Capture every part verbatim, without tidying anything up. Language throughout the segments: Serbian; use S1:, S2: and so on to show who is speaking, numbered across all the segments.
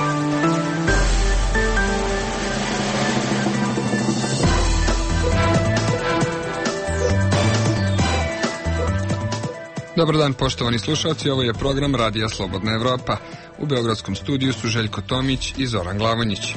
S1: Dobar dan, poštovani slušalci, ovo je program Radija Slobodna Evropa. U beogradskom studiju su Željko Tomić i Zoran Glavonjić.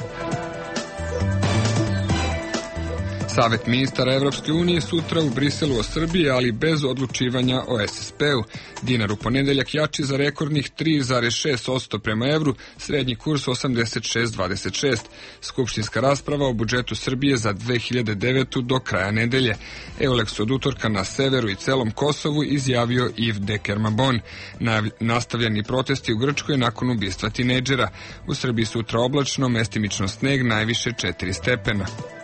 S1: Savet ministara Evropske unije sutra u Briselu o Srbiji, ali bez odlučivanja o es es pe u. Dinar u ponedeljak jači za rekordnih tri zarez šest posto prema evru, srednji kurs osamdeset šest zarez dvadeset šest. Skupštinska rasprava o budžetu Srbije za dve hiljade devetu. do kraja nedelje. Euleks od utorka na severu i celom Kosovu izjavio Yves de Kermabon. Nastavljeni protesti u Grčkoj nakon ubistva tinejdžera. U Srbiji sutra oblačno, mestimično sneg, najviše četiri stepena.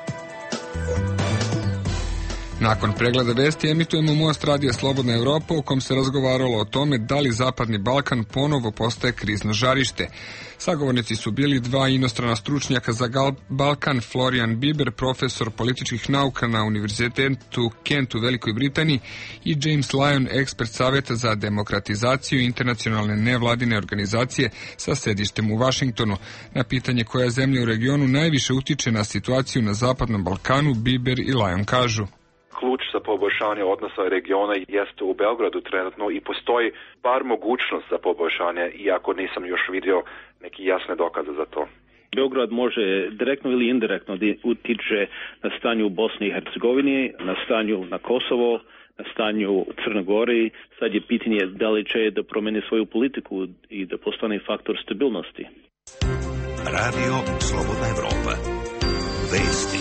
S1: Nakon pregleda vesti emitujemo Most Radija Slobodna Evropa u kom se razgovaralo o tome da li Zapadni Balkan ponovo postaje krizno žarište. Sagovornici su bili dva inostrana stručnjaka za Balkan, Florian Biber, profesor političkih nauka na Univerzitetu Kent u Velikoj Britaniji, i James Lyon, ekspert Saveta za demokratizaciju internacionalne nevladine organizacije sa sedištem u Vašingtonu. Na pitanje koja zemlja u regionu najviše utiče na situaciju na Zapadnom Balkanu, Biber i Lyon kažu:
S2: Ključ za poboljšanje odnosa regiona jeste u Beogradu trenutno i postoji bar mogućnost za poboljšanje, iako nisam još vidio neki jasne dokaze za to.
S3: Beograd može direktno ili indirektno da utiče na stanju u Bosni i Hercegovini, na stanju na Kosovo, na stanju u Crnoj Gori. Sad je pitanje da li će da promeni svoju politiku i da postane faktor stabilnosti.
S4: Radio Slobodna Evropa. Vesti.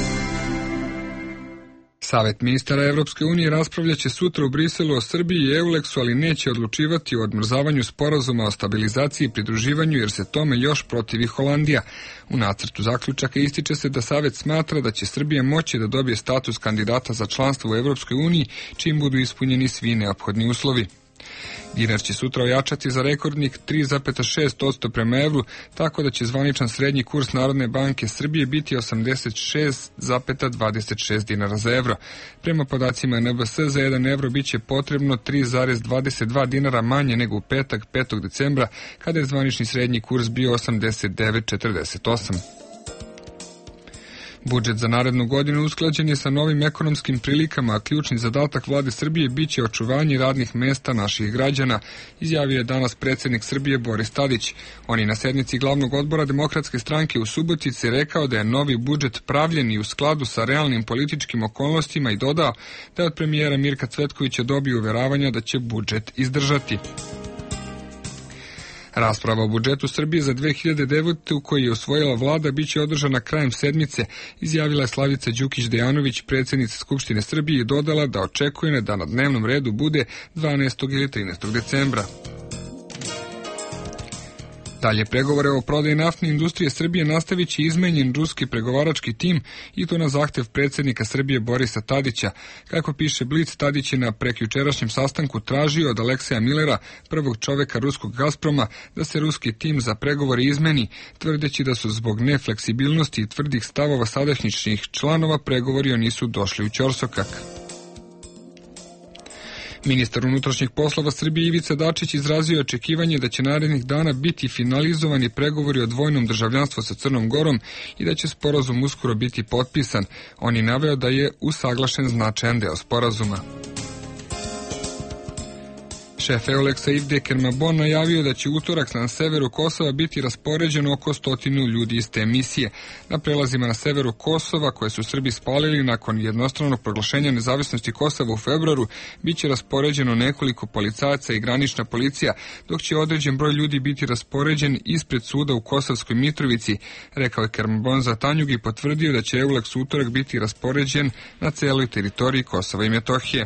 S1: Savet ministara Evropske unije raspravljaće sutra u Briselu o Srbiji i Euleksu, ali neće odlučivati o odmrzavanju sporazuma o stabilizaciji i pridruživanju, jer se tome još protivi Holandija. U nacrtu zaključaka ističe se da Savet smatra da će Srbija moći da dobije status kandidata za članstvo u Evropskoj uniji čim budu ispunjeni svi neophodni uslovi. Dinar će sutra ojačati za rekordnih tri zarez šest posto prema evru, tako da će zvaničan srednji kurs Narodne banke Srbije biti osamdeset šest zarez dvadeset šest dinara za evro. Prema podacima en be es za jedan evro biće potrebno tri zarez dvadeset dva dinara manje nego u petak, petog decembra, kada je zvanični srednji kurs bio osamdeset devet zarez četrdeset osam. Budžet za narednu godinu usklađen je sa novim ekonomskim prilikama, a ključni zadatak vlade Srbije biće očuvanje radnih mesta naših građana, izjavio je danas predsjednik Srbije Boris Tadić. On je na sednici glavnog odbora Demokratske stranke u Subotici rekao da je novi budžet pravljen i u skladu sa realnim političkim okolnostima i dodao da je od premijera Mirka Cvetkovića dobio uveravanja da će budžet izdržati. Rasprava o budžetu Srbije za dve hiljade devetu. koji je usvojila vlada biće održana krajem sedmice, izjavila je Slavica Đukić-Dejanović, predsjednica Skupštine Srbije, i dodala da očekuje da na dnevnom redu bude dvanaestog ili trinaestog decembra. Dalje pregovore o prodaji naftne industrije Srbije nastavit će izmenjen ruski pregovarački tim, i to na zahtev predsjednika Srbije Borisa Tadića. Kako piše Blic, Tadić je na prekjučerašnjem sastanku tražio od Alekseja Millera, prvog čoveka ruskog Gazproma, da se ruski tim za pregovore izmeni, tvrdeći da su zbog nefleksibilnosti i tvrdih stavova sadašnjih članova pregovori nisu došli u ćorsokak. Ministar unutrašnjih poslova Srbije Ivica Dačić izrazio očekivanje da će narednih dana biti finalizovani pregovori o dvojnom državljanstvu sa Crnom Gorom i da će sporazum uskoro biti potpisan. On je naveo da je usaglašen značajan deo sporazuma. Šef Euleksa Yves de Kermabon najavio da će utorak na severu Kosova biti raspoređeno oko stotinu ljudi iz te misije. Na prelazima na severu Kosova, koje su Srbi spalili nakon jednostranog proglašenja nezavisnosti Kosova u februaru, bit će raspoređeno nekoliko policajaca i granična policija, dok će određen broj ljudi biti raspoređen ispred suda u Kosovskoj Mitrovici, rekao je Kermabon za Tanjug i potvrdio da će Euleks utorak biti raspoređen na celoj teritoriji Kosova i Metohije.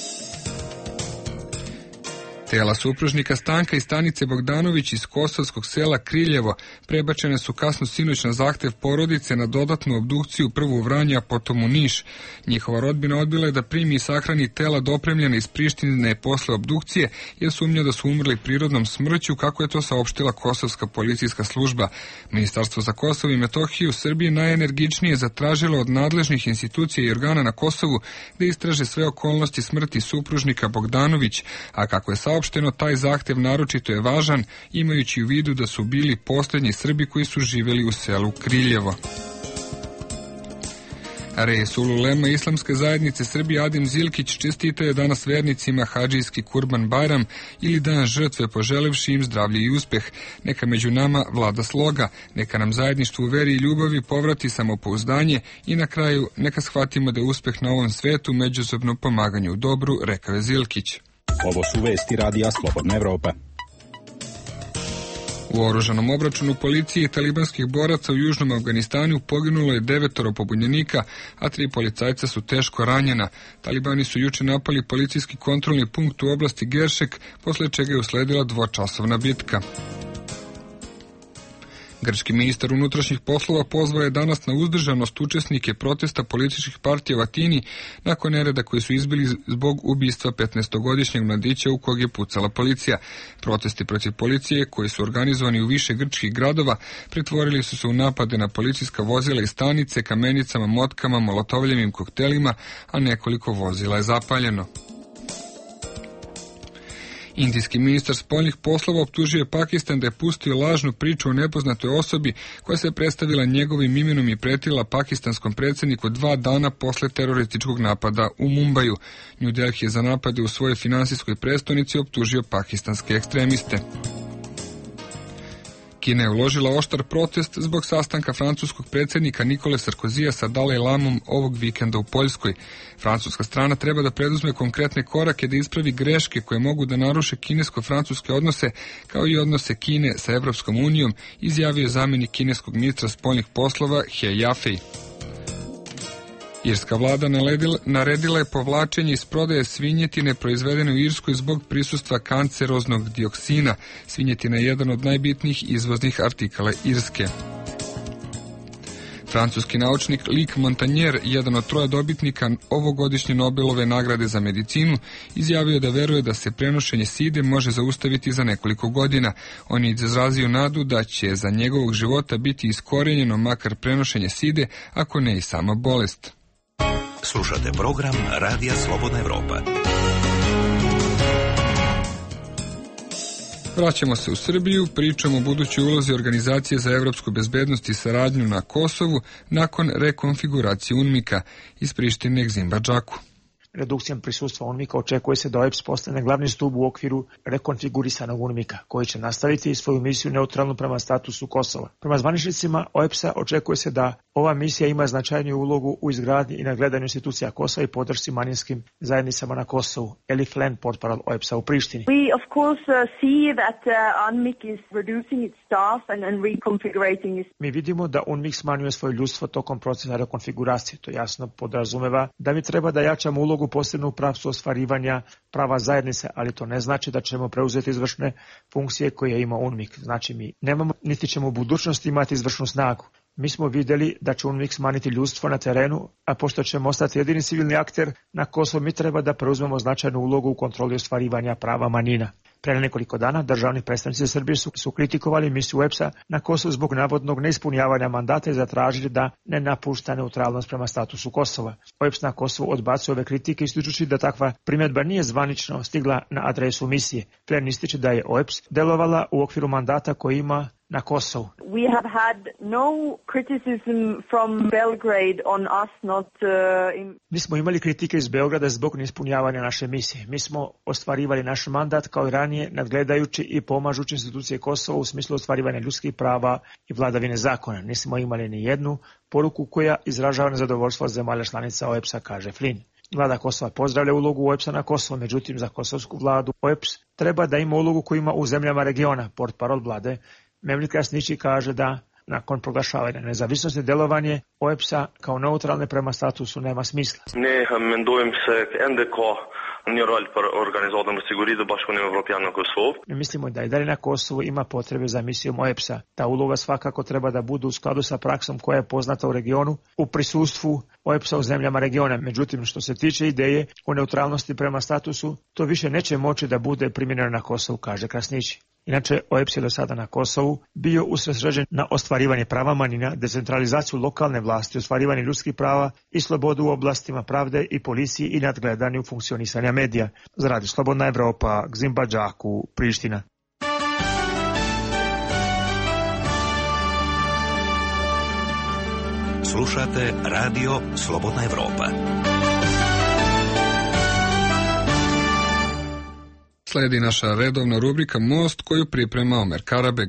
S1: Tela supružnika Stanka i Stanice Bogdanović iz kosovskog sela Kriljevo prebačene su kasno sinoć na zahtev porodice na dodatnu obdukciju, prvu u Vranje, a potom u Niš. Njihova rodbina odbila je da primi i sahrani tela dopremljena iz Prištine posle obdukcije, jer sumnja da su umrli prirodnom smrću, kako je to saopštila Kosovska policijska služba. Ministarstvo za Kosovo i Metohiju Srbije najenergičnije zatražilo od nadležnih institucija i organa na Kosovu da istraže sve okolnosti smrti supružnika Bogdanović, a kako je saopšteno saopšteno, taj zahtev naročito je važan, imajući u vidu da su bili posljednji Srbi koji su živjeli u selu Kriljevo. Resul ulema Islamske zajednice Srbije Adem Zilkić čestitao je danas vernicima hadžijski Kurban Bajram ili dan žrtve, poželevši im zdravlje i uspeh. Neka među nama vlada sloga, neka nam zajedništvo u veri i ljubavi povrati samopouzdanje i na kraju neka shvatimo da je uspeh na ovom svetu međusobno pomaganje u dobru, rekao je Zilkić.
S5: Ovo su vesti Radija Slobodna Evropa.
S1: U oružanom obračunu policije i talibanskih boraca u južnom Afganistanu poginulo je devetoro pobunjenika, a tri policajca su teško ranjena. Talibani su juče napali policijski kontrolni punkt u oblasti Geršek, posle čega je usledila dvočasovna bitka. Grčki ministar unutrašnjih poslova pozvao je danas na uzdržanost učesnike protesta političkih partija u Atini nakon nereda koji su izbili zbog ubistva petnaestogodišnjeg mladića u kog je pucala policija. Protesti protiv policije, koji su organizovani u više grčkih gradova, pretvorili su se u napade na policijska vozila i stanice, kamenicama, motkama, molotovljevim koktelima, a nekoliko vozila je zapaljeno. Indijski ministar spoljnih poslova optužio je Pakistan da je pustio lažnu priču o nepoznatoj osobi koja se predstavila njegovim imenom i pretila pakistanskom predsjedniku dva dana posle terorističkog napada u Mumbaju. New Delhi je za napade u svojoj finansijskoj prestonici optužio pakistanske ekstremiste. Kina je uložila oštar protest zbog sastanka francuskog predsjednika Nikole Sarkozija sa Dalaj Lamom ovog vikenda u Poljskoj. Francuska strana treba da preduzme konkretne korake da ispravi greške koje mogu da naruše kinesko-francuske odnose, kao i odnose Kine sa Evropskom unijom, izjavio zamjenik kineskog ministra spoljnih poslova He Yafei. Irska vlada naredila je povlačenje iz prodaje svinjetine proizvedene u Irskoj zbog prisustva kanceroznog dioksina. Svinjetina je jedan od najbitnijih izvoznih artikala Irske. Francuski naučnik Luc Montagnier, jedan od troja dobitnika ovogodišnje Nobelove nagrade za medicinu, izjavio da veruje da se prenošenje side može zaustaviti za nekoliko godina. On je izrazio nadu da će za njegovog života biti iskorenjeno makar prenošenje side, ako ne i sama bolest.
S4: Slušate program Radija Slobodna Evropa.
S1: Vraćamo se u Srbiju, pričamo o budućoj ulozi Organizacije za evropsku bezbednost i saradnju na Kosovu nakon rekonfiguracije UNMIK-a iz Prištine Egzimba Džaku.
S6: Redukcijom prisustva UNMIK-a očekuje se da O E B S postane glavni stub u okviru rekonfigurisanog UNMIK-a, koji će nastaviti svoju misiju neutralnu prema statusu Kosova. Prema zvaničnicima O E B S-a očekuje se da ova misija ima značajniju ulogu u izgradnji i nadgledanju institucija Kosova i podršci manjinskim zajednicama na Kosovu. Eli Flen, portparol O E B S-a u Prištini.
S7: We of course uh, see that uh, UNMIK is reducing its staff and, and reconfigurating its...
S6: Mi vidimo da UNMIK smanjuje svoje ljudstvo tokom procesa rekonfiguracije. To jasno podrazumeva da mi treba da jačamo ulogu posebno u pravcu ostvarivanja prava zajednice, ali to ne znači da ćemo preuzeti izvršne funkcije koje ima UNMIK. Znači mi nemamo, niti ćemo u budućnosti imati izvršnu snagu. Mi smo vidjeli da će UNMIK smanjiti ljudstvo na terenu, a pošto ćemo ostati jedini civilni akter na Kosovu, mi treba da preuzmemo značajnu ulogu u kontroli ostvarivanja prava manjina. Pre nekoliko dana državni predstavnici Srbije su, su kritikovali misiju O E B S-a na Kosovu zbog navodnog neispunjavanja mandata i zatražili da ne napušta neutralnost prema statusu Kosova. O E B S na Kosovu odbacuje ove kritike ističući da takva primjedba nije zvanično stigla na adresu misije. Plen ističe da je O E B S delovala u okviru mandata koji ima na Kosovu.
S7: We have had no criticism from Belgrade on us not uh, in...
S6: Mi smo imali kritike iz Beograda zbog neispunjavanja naše misije. Mi smo ostvarivali naš mandat kao i ranije, nadgledajući i pomažući institucije Kosova u smislu ostvarivanja ljudskih prava i vladavine zakona. Nismo imali ni jednu poruku koja izražava nezadovoljstvo zemalja članica O E B S-a, kaže Flynn. Vlada Kosova pozdravlja ulogu O E B S-a na Kosovu, međutim za kosovsku vladu O E B S treba da ima ulogu koju ima u zemljama regiona. Portparol vlade Mevlid Krasniqi kaže da nakon proglašavanja nezavisnosti delovanje O E B S-a kao neutralne prema statusu nema smisla.
S8: Ne mendujem se endeko një rol për organizatën e sigurisë të Bashkimit Evropian në Kosovë.
S6: Mi mislimo da i dalje na Kosovu ima potrebe za misijom O E B S-a. Ta uloga svakako treba da bude u skladu sa praksom koja je poznata u regionu u prisustvu O E B S-a u zemljama regiona. Međutim, što se tiče ideje o neutralnosti prema statusu, to više neće moći da bude primjenjeno na Kosovu, kaže Krasniqi. Inače, O E B S je do sada na Kosovu bio usredsređen na ostvarivanje prava manjina, decentralizaciju lokalne vlasti, ostvarivanje ljudskih prava i slobodu u oblastima pravde i policiji i nadgledanju funkcionisanja medija. Za Radio Slobodna Evropa, Gzimba Đaku, Priština.
S4: Slušate Radio Slobodna Evropa.
S1: Slijedi naša redovna rubrika Most koju priprema Omer Karabeg.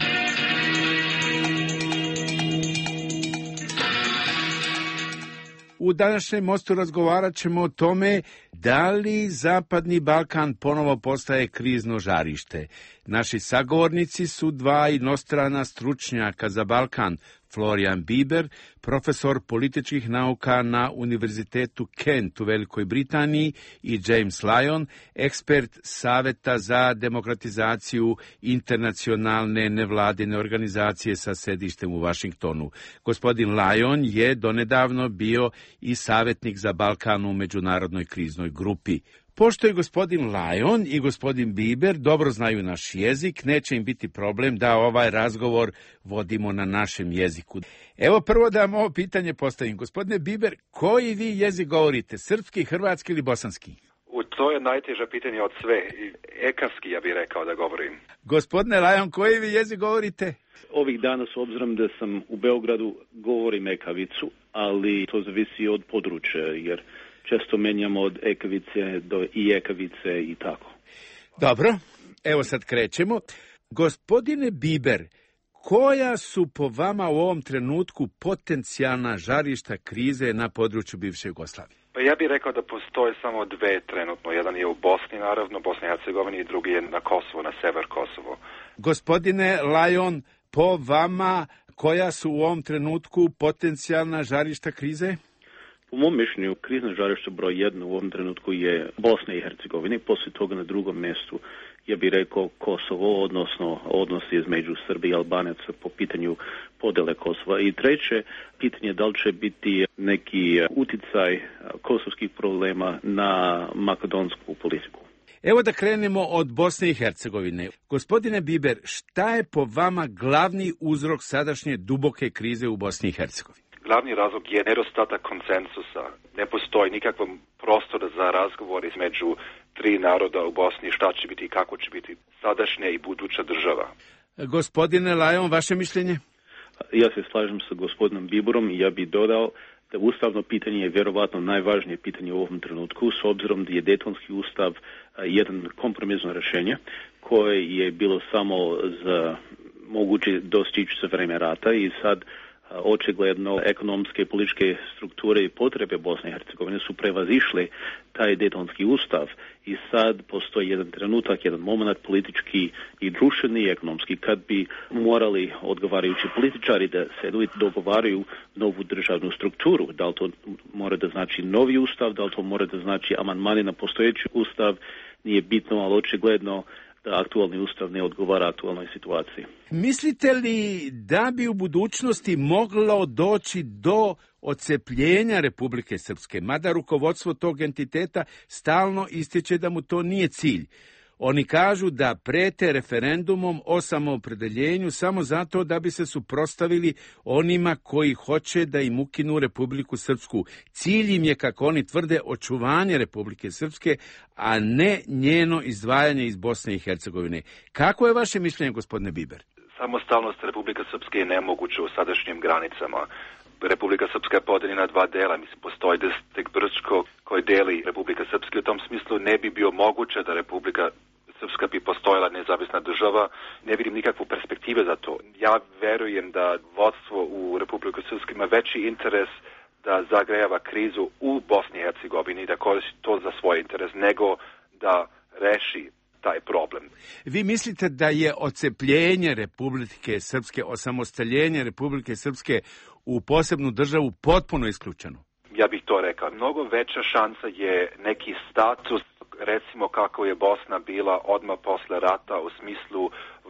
S9: U današnjem Mostu razgovarat ćemo o tome da li Zapadni Balkan ponovo postaje krizno žarište. Naši sagovornici su dva inostrana stručnjaka za Balkan, Florian Bieber, profesor političkih nauka na Univerzitetu Kent u Velikoj Britaniji, i James Lyon, ekspert Saveta za demokratizaciju internacionalne nevladine organizacije sa sedištem u Vašingtonu. Gospodin Lyon je donedavno bio i savjetnik za Balkan u međunarodnoj kriznoj grupi. Pošto je gospodin Lyon i gospodin Bieber dobro znaju naš jezik, neće im biti problem da ovaj razgovor vodimo na našem jeziku. Evo prvo da vam ovo pitanje postavim. Gospodine Bieber, koji vi jezik govorite? Srpski, hrvatski ili bosanski?
S2: U to je najteže pitanje od sve. Ekavski, ja bih rekao da govorim.
S9: Gospodine Lyon, koji vi jezik govorite?
S3: Ovih dana, s obzirom da sam u Beogradu, govorim ekavicu, ali to zavisi od područja, jer često menjamo od ekavice do i ekavice i tako.
S9: Dobro, evo sad krećemo. Gospodine Bieber, koja su po vama u ovom trenutku potencijalna žarišta krize na području bivše Jugoslavije?
S2: Pa ja bih rekao da postoje samo dve trenutno. Jedan je u Bosni, naravno, Bosni i Hercegovini, i drugi je na Kosovu, na sever Kosovo.
S9: Gospodine Lyon, po vama koja su u ovom trenutku potencijalna žarišta krize?
S3: Po mom mišljenju, krizno žarište broj jedno u ovom trenutku je Bosna i Hercegovina, poslije toga na drugom mjestu, ja bih rekao, Kosovo, odnosno odnosi između Srbije i Albanaca po pitanju podjele Kosova. I treće, pitanje da li će biti neki uticaj kosovskih problema na makedonsku politiku.
S9: Evo da krenemo od Bosne i Hercegovine. Gospodine Bieber, šta je po vama glavni uzrok sadašnje duboke krize u Bosni i Hercegovini?
S2: Glavni razlog je nedostatak konsensusa. Ne postoji nikakvom prostora za razgovor između tri naroda u Bosni, šta će biti i kako će biti sadašnja i buduća država.
S9: Gospodine Lyon, vaše mišljenje?
S3: Ja se slažem sa gospodinom Bieberom i ja bih dodao da ustavno pitanje je vjerovatno najvažnije pitanje u ovom trenutku, s obzirom da je Dejtonski ustav jedan kompromisno rješenje koje je bilo samo za moguće dostići za vreme rata i sad očigledno ekonomske i političke strukture i potrebe Bosne i Hercegovine su prevazišli taj Dejtonski ustav i sad postoji jedan trenutak, jedan moment politički i društveni i ekonomski kad bi morali odgovarajući političari da sedu i dogovaraju novu državnu strukturu. Da li to mora da znači novi ustav, da li to mora da znači amandmani na postojeći ustav, nije bitno, ali očigledno da aktualni ustav ne odgovara aktualnoj situaciji.
S9: Mislite li da bi u budućnosti moglo doći do odcepljenja Republike Srpske, mada rukovodstvo tog entiteta stalno ističe da mu to nije cilj? Oni kažu da prete referendumom o samoopredeljenju samo zato da bi se suprotstavili onima koji hoće da im ukinu Republiku Srpsku. Cilj im je, kako oni tvrde, očuvanje Republike Srpske, a ne njeno izdvajanje iz Bosne i Hercegovine. Kako je vaše mišljenje, gospodine Bieber?
S2: Samostalnost Republike Srpske je nemoguća u sadašnjim granicama. Republika Srpska je podeljena na dva dela. Mislim, postoji Distrikt Brčko koji deli Republika Srpska. U tom smislu ne bi bio moguće da Republika Srpska bi postojala nezavisna država. Ne vidim nikakvu perspektive za to. Ja verujem da vodstvo u Republiku Srpsku ima veći interes da zagrejava krizu u Bosni i Hercegovini, da koristi to za svoj interes, nego da reši taj problem.
S9: Vi mislite da je odcepljenje Republike Srpske, osamostaljenje Republike Srpske u posebnu državu potpuno isključeno?
S2: Ja bih to rekao. Mnogo veća šansa je neki status, recimo kako je Bosna bila odmah posle rata u smislu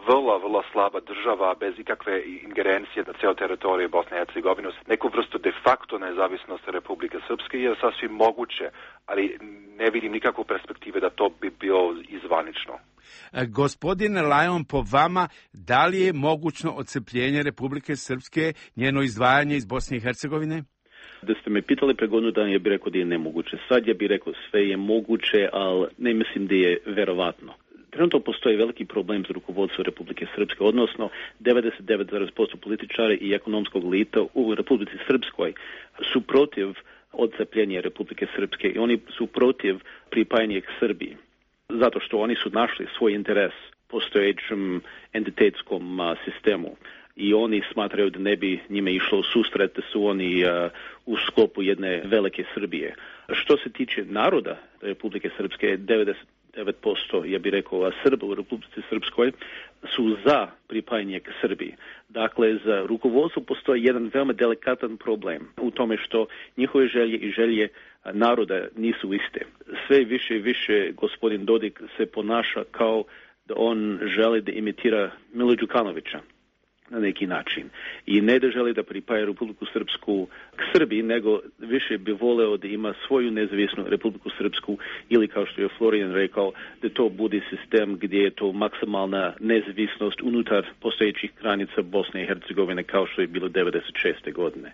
S2: vrlo, vrlo slaba država bez ikakve ingerencije na cijel teritorij Bosne i Hercegovine. Neku vrstu de facto nezavisnosti Republike Srpske je sasvim moguće, ali ne vidim nikakvu perspektive da to bi bilo izvanično.
S9: Gospodine Lajon, po vama, da li je mogućno odcepljenje Republike Srpske, njeno izdvajanje iz Bosne i Hercegovine?
S3: Da ste me pitali pre godinu dana, ja bih rekao da je nemoguće. Sad ja bih rekao sve je moguće, ali ne mislim da je verovatno. Trenutno postoji veliki problem za rukovodstvo Republike Srpske, odnosno devedeset devet zarez posto političara i ekonomskog elita u Republici Srpskoj su protiv odcepljenja Republike Srpske i oni su protiv pripajanja k Srbiji. Zato što oni su našli svoj interes postojećem entitetskom a, sistemu i oni smatraju da ne bi njime išlo u susret, da su oni a, u sklopu jedne velike Srbije. Što se tiče naroda Republike Srpske, devedeset devet posto, ja bih rekao, Srba u Republici Srpskoj su za pripajanje k Srbiji. Dakle, za rukovodstvo postoji jedan veoma delikatan problem u tome što njihove želje i želje naroda nisu iste. Sve više i više gospodin Dodik se ponaša kao da on želi da imitira Mila Đukanovića na neki način. I ne da želi da pripaja Republiku Srpsku k Srbiji, nego više bi voleo da ima svoju nezavisnu Republiku Srpsku ili, kao što je Florian rekao, da to bude sistem gdje je to maksimalna nezavisnost unutar postojećih granica Bosne i Hercegovine, kao što je bilo devedeset šeste godine.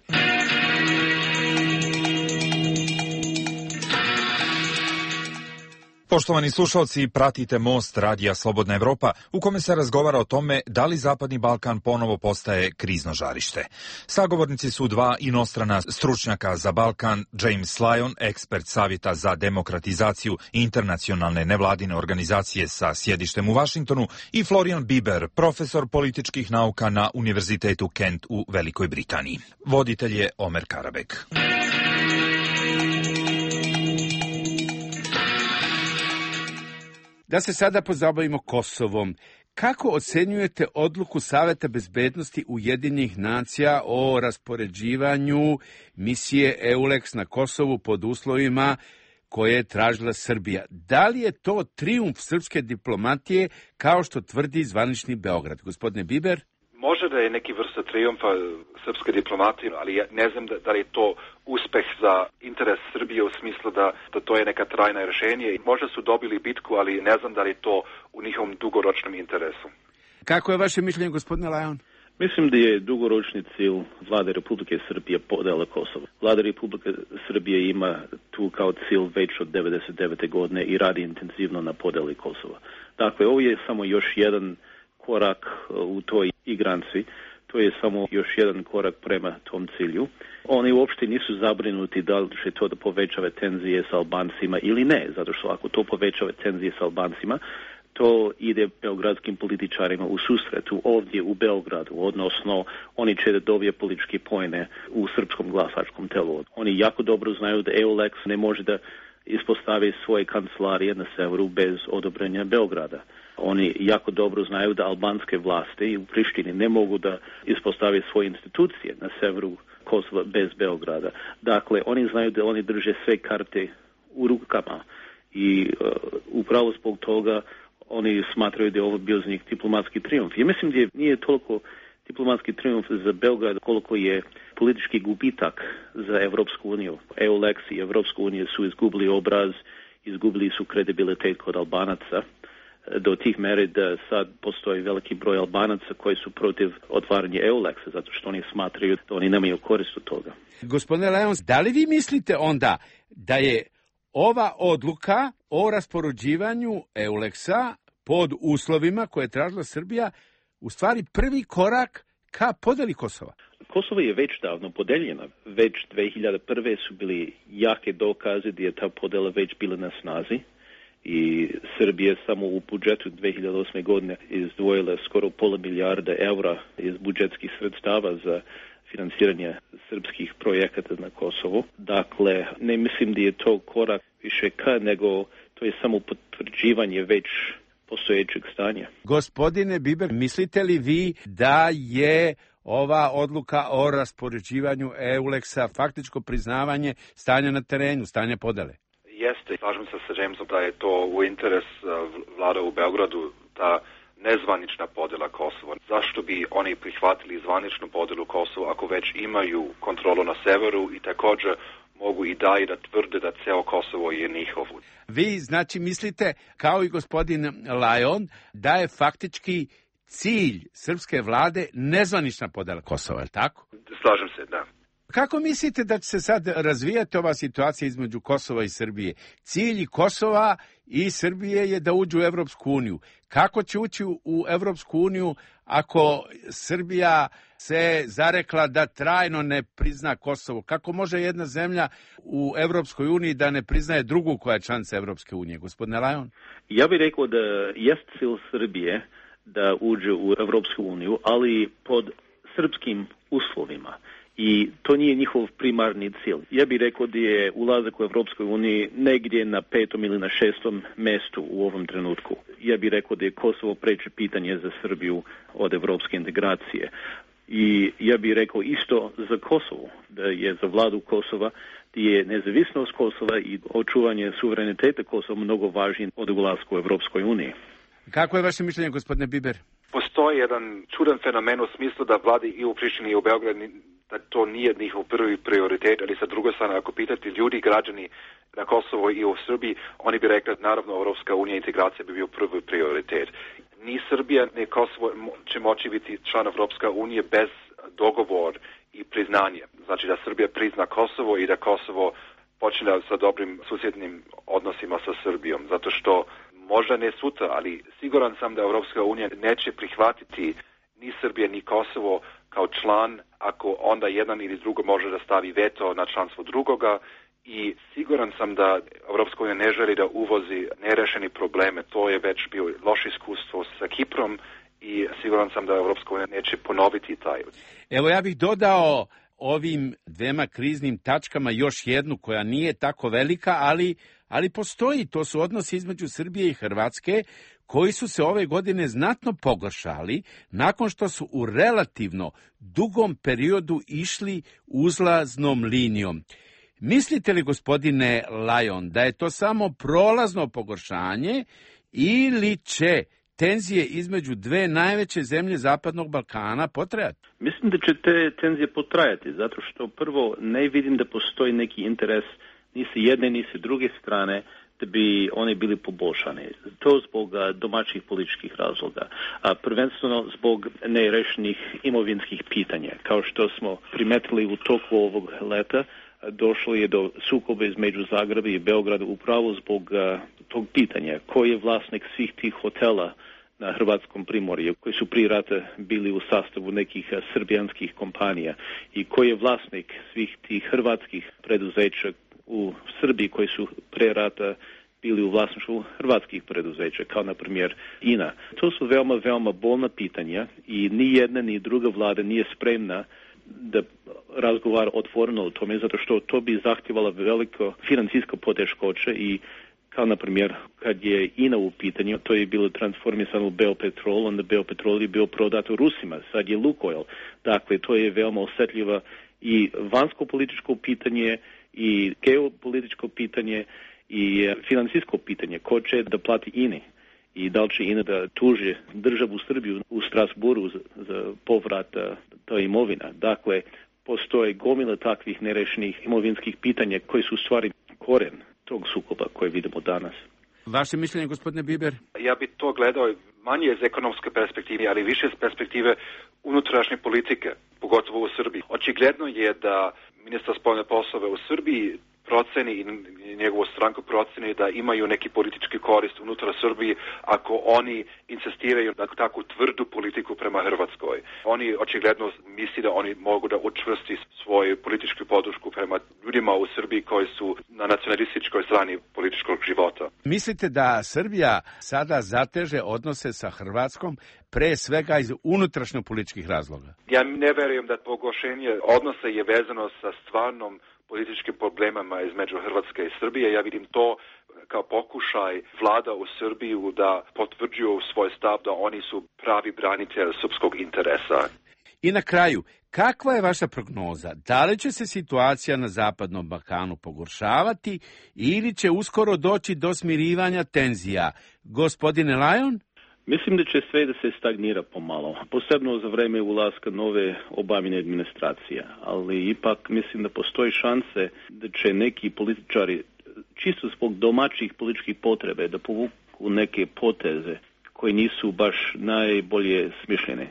S10: Poštovani slušalci, pratite Most Radija Slobodna Evropa, u kome se razgovara o tome da li Zapadni Balkan ponovo postaje krizno žarište. Sagovornici su dva inostrana stručnjaka za Balkan, James Lyon, ekspert Savjeta za demokratizaciju internacionalne nevladine organizacije sa sjedištem u Vašingtonu, i Florian Biber, profesor političkih nauka na Univerzitetu Kent u Velikoj Britaniji. Voditelj je Omer Karabek.
S9: Da se sada pozabavimo Kosovom. Kako ocenjujete odluku Saveta bezbednosti Ujedinjenih nacija o raspoređivanju misije EULEX na Kosovu pod uslovima koje je tražila Srbija? Da li je to trijumf srpske diplomatije, kao što tvrdi zvanični Beograd? Gospodine Biber?
S2: Može da je neki vrsta trijumfa srpske diplomatije, ali ja ne znam da, da li je to uspeh za interes Srbije u smislu da, da to je neka trajna rješenje. Možda su dobili bitku, ali ne znam da li je to u njihovom dugoročnom interesu.
S9: Kako je vaše mišljenje, gospodine Lajon?
S3: Mislim da je dugoročni cilj vlade Republike Srbije podela Kosova. Vlada Republike Srbije ima tu kao cilj već od devedeset devete godine i radi intenzivno na podeli Kosova. Dakle, ovo je samo još jedan korak u toj igranci, to je samo još jedan korak prema tom cilju. Oni uopšte nisu zabrinuti da li će to da povećava tenzije sa Albancima ili ne, zato što ako to povećava tenzije sa Albancima, to ide beogradskim političarima u susretu ovdje u Beogradu, odnosno oni će da dobije političke poene u srpskom glasačkom telu. Oni jako dobro znaju da EULEX ne može da ispostavi svoje kancelarije na severu bez odobrenja Beograda. Oni jako dobro znaju da albanske vlasti u Prištini ne mogu da ispostave svoje institucije na severu Kosova bez Beograda. Dakle, oni znaju da oni drže sve karte u rukama i uh, upravo zbog toga oni smatraju da je ovo bio za njih diplomatski trijumf. Ja mislim da je, nije toliko diplomatski trijumf za Beograd koliko je politički gubitak za Evropsku uniju. EULEX i Evropsku uniju su izgubili obraz, izgubili su kredibilitet kod Albanaca do tih mere da sad postoji veliki broj Albanaca koji su protiv otvaranja EULEX-a, zato što oni smatraju da oni nemaju korist od toga.
S9: Gospodine Leons, da li vi mislite onda da je ova odluka o raspoređivanju EULEX-a pod uslovima koje je tražila Srbija u stvari prvi korak ka podeli Kosova?
S3: Kosovo je već davno podeljeno. Već dve hiljade prve su bili jake dokaze da je ta podela već bila na snazi i Srbija samo u budžetu dve hiljade osme godine izdvojila skoro pola milijarda eura iz budžetskih sredstava za financiranje srpskih projekata na Kosovu. Dakle, ne mislim da je to korak više ka, nego to je samo potvrđivanje već postojećeg stanja.
S9: Gospodine Biber, mislite li vi da je ova odluka o raspoređivanju EULEX-a faktičko priznavanje stanja na terenu, stanja podele?
S2: Jeste, slažem se sa Jamesom da je to u interes vlada u Beogradu da nezvanična podjela Kosova. Zašto bi oni prihvatili zvaničnu podjelu Kosova ako već imaju kontrolu na severu i također mogu i dalje da tvrde da ceo Kosovo je njihovo.
S9: Vi znači mislite, kao i gospodin Lyon, da je faktički cilj srpske vlade nezvanična podjela Kosova, je li tako?
S2: Slažem se, da.
S9: Kako mislite da će se sad razvijati ova situacija između Kosova i Srbije? Cilj Kosova i Srbije je da uđu u Evropsku uniju. Kako će ući u Evropsku uniju ako Srbija se zarekla da trajno ne prizna Kosovo? Kako može jedna zemlja u Evropskoj uniji da ne priznaje drugu koja je članica Evropske unije? Gospodine Lyon?
S3: Ja bih rekao da jest cilj Srbije da uđe u Evropsku uniju, ali pod srpskim uslovima. I to nije njihov primarni cilj. Ja bih rekao da je ulazak u Evropskoj uniji negdje na petom ili na šestom mjestu u ovom trenutku. Ja bih rekao da je Kosovo preče pitanje za Srbiju od evropske integracije. I ja bih rekao isto za Kosovo, da je za vladu Kosova da je nezavisnost Kosova i očuvanje suvereniteta Kosova mnogo važnije od ulaska u Evropskoj uniji.
S9: Kako je vaše mišljenje, gospodine Biber?
S2: Postoji jedan čudan fenomen u smislu da vladi i u Prištini i u Beogradu da to nije njihov prvi prioritet, ali sa druge strane, ako pitati ljudi, građani na Kosovo i u Srbiji, oni bi rekli, naravno, Evropska unija integracija bi bio prvi prioritet. Ni Srbija, ni Kosovo će moći biti član Evropska unije bez dogovor i priznanje. Znači da Srbija prizna Kosovo i da Kosovo počne sa dobrim susjednim odnosima sa Srbijom, zato što možda ne sutra, ali siguran sam da Evropska unija neće prihvatiti ni Srbije ni Kosovo kao član ako onda jedan ili drugo može da stavi veto na članstvo drugoga i siguran sam da Evropska unija ne želi da uvozi nerešeni probleme. To je već bio loše iskustvo sa Kiprom i siguran sam da Evropska unija neće ponoviti taj.
S9: Evo ja bih dodao ovim dvema kriznim tačkama još jednu koja nije tako velika, ali, ali postoji. To su odnosi između Srbije i Hrvatske koji su se ove godine znatno pogoršali nakon što su u relativno dugom periodu išli uzlaznom linijom. Mislite li, gospodine Lyon, da je to samo prolazno pogoršanje ili će tenzije između dve najveće zemlje Zapadnog Balkana potrajati?
S3: Mislim da će te tenzije potrajati, zato što prvo ne vidim da postoji neki interes ni sa jedne ni sa druge strane da bi oni bili poboljšani. To zbog domaćih političkih razloga, a prvenstveno zbog nerešenih imovinskih pitanja. Kao što smo primetili u toku ovog leta, došlo je do sukoba između Zagreba i Beograda upravo zbog uh, tog pitanja. Ko je vlasnik svih tih hotela na hrvatskom primorju, koji su prije rata bili u sastavu nekih uh, srbijanskih kompanija i ko je vlasnik svih tih hrvatskih preduzeća u Srbiji koji su pre rata bili u vlasništvu hrvatskih preduzeća, kao na primjer I N A. To su veoma, veoma bolna pitanja i ni jedna ni druga vlada nije spremna da razgovara otvoreno o tome, zato što to bi zahtjevala veliko financijsko poteškoće i kao na primjer kad je I N A u pitanju, to je bilo transformisano u Beopetrol, onda Beopetrol je bio prodat u Rusima, sad je Lukoil. Dakle, to je veoma osjetljiva i vanjsko-političko pitanje i geopolitičko pitanje i financijsko pitanje. Ko će da plati I N A? I da li će I N A da tuži državu Srbiju u Strasburu za, za povrat ta imovina. Dakle, postoje gomila takvih nerešenih imovinskih pitanja koji su u stvari koren tog sukoba koje vidimo danas.
S9: Vaše mišljenje, gospodine Biber?
S2: Ja bih to gledao manje iz ekonomske perspektive, ali više iz perspektive unutrašnje politike, pogotovo u Srbiji. Očigledno je da ministar spoljne poslove u Srbiji proceni i njegovu stranku proceni da imaju neki politički korist unutar Srbiji ako oni insistiraju na takvu tvrdu politiku prema Hrvatskoj. Oni očigledno misli da oni mogu da učvrsti svoju političku podršku prema ljudima u Srbiji koji su na nacionalističkoj strani političkog života.
S9: Mislite da Srbija sada zateže odnose sa Hrvatskom pre svega iz unutrašnjo političkih razloga?
S2: Ja ne verujem da pogoršenje odnosa je vezano sa stvarnom političkim problemama između Hrvatske i Srbije. Ja vidim to kao pokušaj vlada u Srbiju da potvrđuju svoj stav da oni su pravi branitelji srpskog interesa.
S9: I na kraju, kakva je vaša prognoza? Da li će se situacija na Zapadnom Balkanu pogoršavati ili će uskoro doći do smirivanja tenzija? Gospodine Lyon?
S3: Mislim da će sve da se stagnira pomalo, posebno za vreme ulaska nove Obamine administracije, ali ipak mislim da postoji šanse da će neki političari čisto zbog domaćih političkih potrebe da povuku neke poteze koji nisu baš najbolje smišljene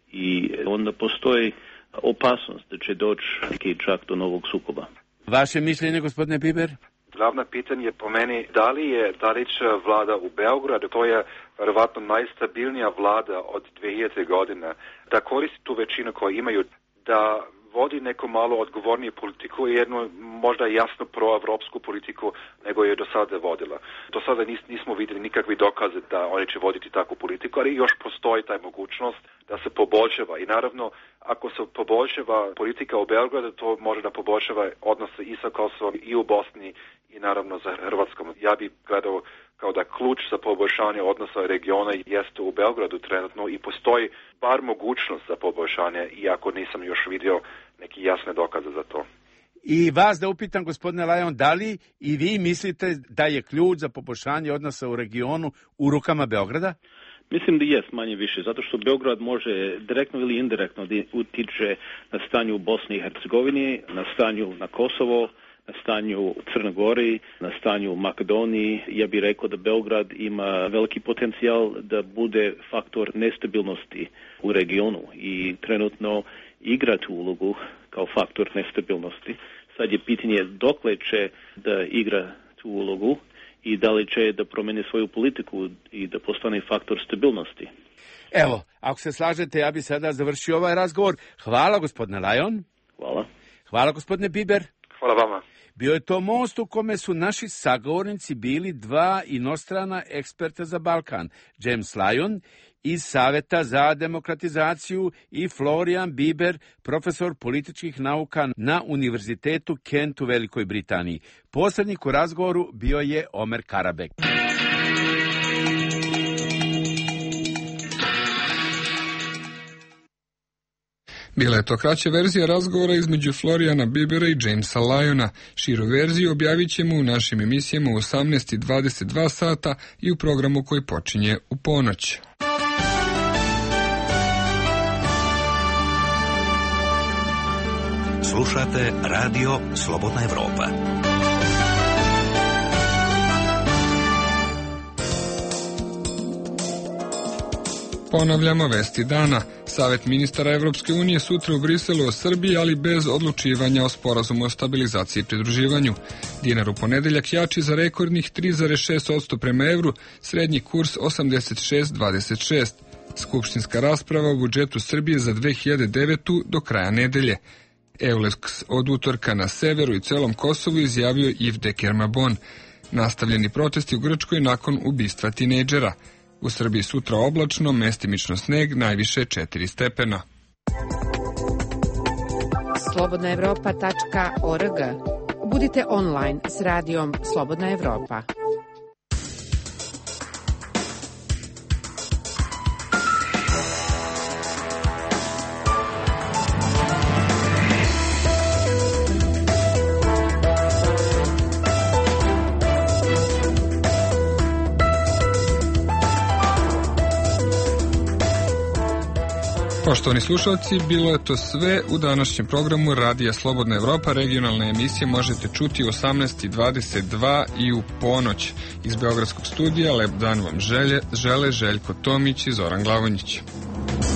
S3: i onda postoji opasnost da će doći neki čak do novog sukoba.
S9: Vaše mišljenje, gospodine Biber?
S2: Glavno pitanje po meni, da li je da li će vlada u Beogradu, to je verovatno najstabilnija vlada od dve hiljadite godine, da koristi tu većinu koju imaju, da vodi neku malo odgovorniju politiku i jednu možda jasno proevropsku politiku nego je do sada vodila. Do sada nis, nismo vidjeli nikakvi dokaze da oni će voditi takvu politiku, ali još postoji taj mogućnost da se poboljšava. I naravno, ako se poboljšava politika u Beogradu, to može da poboljšava odnose i sa Kosovom i u Bosni i naravno za Hrvatskom. Ja bih gledao kao da ključ za poboljšanje odnosa regiona jeste u Beogradu trenutno i postoji bar mogućnost za poboljšanje, iako nisam još vidio neki jasne dokaze za to.
S9: I vas da upitam, gospodine Lajon, da li i vi mislite da je ključ za poboljšanje odnosa u regionu u rukama Beograda?
S3: Mislim da jest manje više, zato što Beograd može direktno ili indirektno da utiče na stanju u Bosni i Hercegovini, na stanju na Kosovo, na stanju u Crnoj Gori, na stanju u Makedoniji. Ja bih rekao da Beograd ima veliki potencijal da bude faktor nestabilnosti u regionu i trenutno igra tu ulogu kao faktor nestabilnosti. Sad je pitanje dokle će da igra tu ulogu i da li će da promeni svoju politiku i da postane faktor stabilnosti.
S9: Evo, ako se slažete, ja bih sada završio ovaj razgovor. Hvala, gospodine Lajon.
S3: Hvala.
S9: Hvala, gospodine Biber.
S2: Hvala vama.
S9: Bio je to most u kome su naši sagovornici bili dva inostrana eksperta za Balkan, James Lyon iz Saveta za demokratizaciju i Florian Biber, profesor političkih nauka na Univerzitetu Kent u Velikoj Britaniji. Posrednik u razgovoru bio je Omer Karabek.
S1: Bila je to kraća verzija razgovora između Florijana Bibera i Jamesa Lyona. Širu verziju objavit ćemo u našim emisijama u osamnaest i dvadeset dva sata i u programu koji počinje u ponoć.
S4: Slušate Radio Slobodna Evropa.
S1: Ponavljamo vesti dana. Savet ministara Evropske unije sutra u Briselu o Srbiji, ali bez odlučivanja o sporazumu o stabilizaciji i pridruživanju. Dinar u ponedeljak jači za rekordnih tri zarez šest posto prema evru, srednji kurs osamdeset šest zarez dvadeset šest. Skupštinska rasprava o budžetu Srbije za dve hiljade devetu. do kraja nedelje. Euleks od utorka na severu i celom Kosovu izjavio Yves de Kermabon. Nastavljeni protesti u Grčkoj nakon ubistva tinejdžera. U Srbiji sutra oblačno, mestimično sneg, najviše četiri stepena.
S11: slobodna evropa tačka org. Budite online s radijom Slobodna Evropa.
S1: Poštovani slušalci, bilo je to sve u današnjem programu Radija Slobodna Evropa. Regionalne emisije možete čuti u osamnaest i dvadeset dva i u ponoć. Iz Beogradskog studija lep dan vam želje, žele Željko Tomić i Zoran Glavonjić.